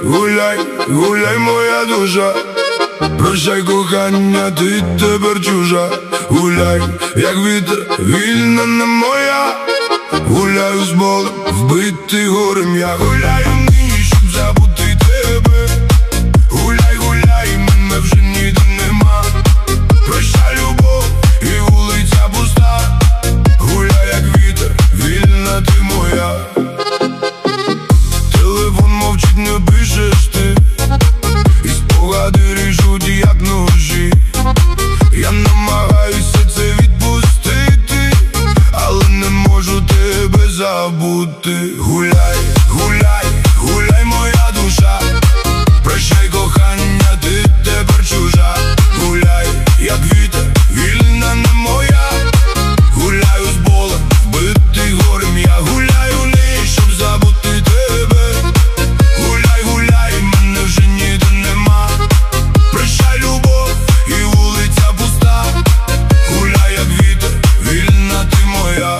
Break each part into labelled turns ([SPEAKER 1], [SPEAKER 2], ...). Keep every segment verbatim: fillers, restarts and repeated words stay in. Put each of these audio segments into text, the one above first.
[SPEAKER 1] гуляй, гуляй, моя душа. Прощай, кохання, ти тепер чужа. Гуляй, як вітер, вільна не моя. Гуляю з болем, вбитий горем я. Гуляю нині, щоб забути тебе. Гуляй, гуляй, мене вже ніде нема. Прощай, любов, і вулиця пуста. Гуляй, як вітер, вільна ти моя. Телефон мовчить, не пишеш ти. І спогади ріжуть, як ножі. Я намагаюся це відпустити, але не можу тебе забути. Гуляй, гуляй, гуляй, моя душа. Прощай, кохання, ти тепер чужа. Гуляй, як вітер, вільна не моя. Гуляю з болем, вбитий горем я. Гуляю не, щоб забути тебе. Гуляй, гуляй, мене вже ніде нема. Прощай, любов, і вулиця пуста. Гуляй, як вітер, вільна ти моя.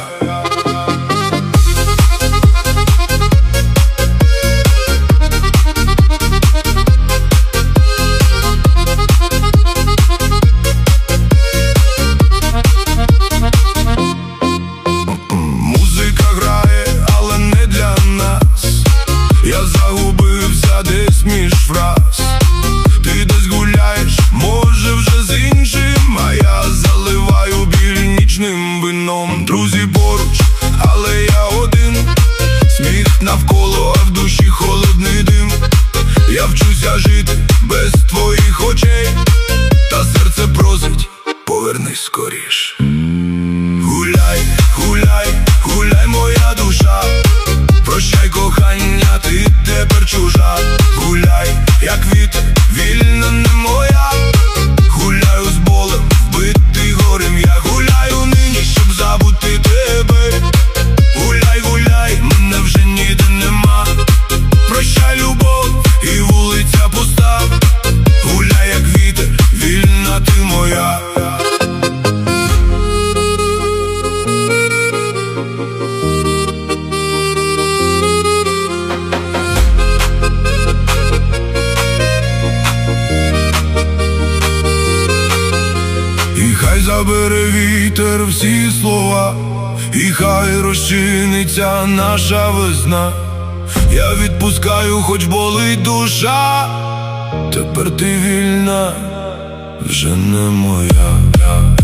[SPEAKER 1] Музика грає, але не для нас. Я загубився десь між фраз. Ти десь гуляєш, може вже з іншим, а я заливаю біль нічним вином. Друзі поруч, але я один. Сміх навколо, а в душі холодний дим. Я вчуся жити без твоїх очей, та серце просить, повернись скоріш. Гуляй, гуляй, гуляй, моя душа. Прощай, кохання, ти тепер чужа. Гуляй, як вітер, вільна не моя. Гуляю з болем, вбитий горем я. Гуляю нині, щоб забути тебе. Гуляй, гуляй, мене вже ніде нема. Прощай, любов, і вулиця пуста. Гуляй, як вітер, вільна ти моя. І хай забере вітер всі слова, і хай розчиниться наша весна. Я відпускаю, хоч болить душа. Тепер ти вільна, вже не моя.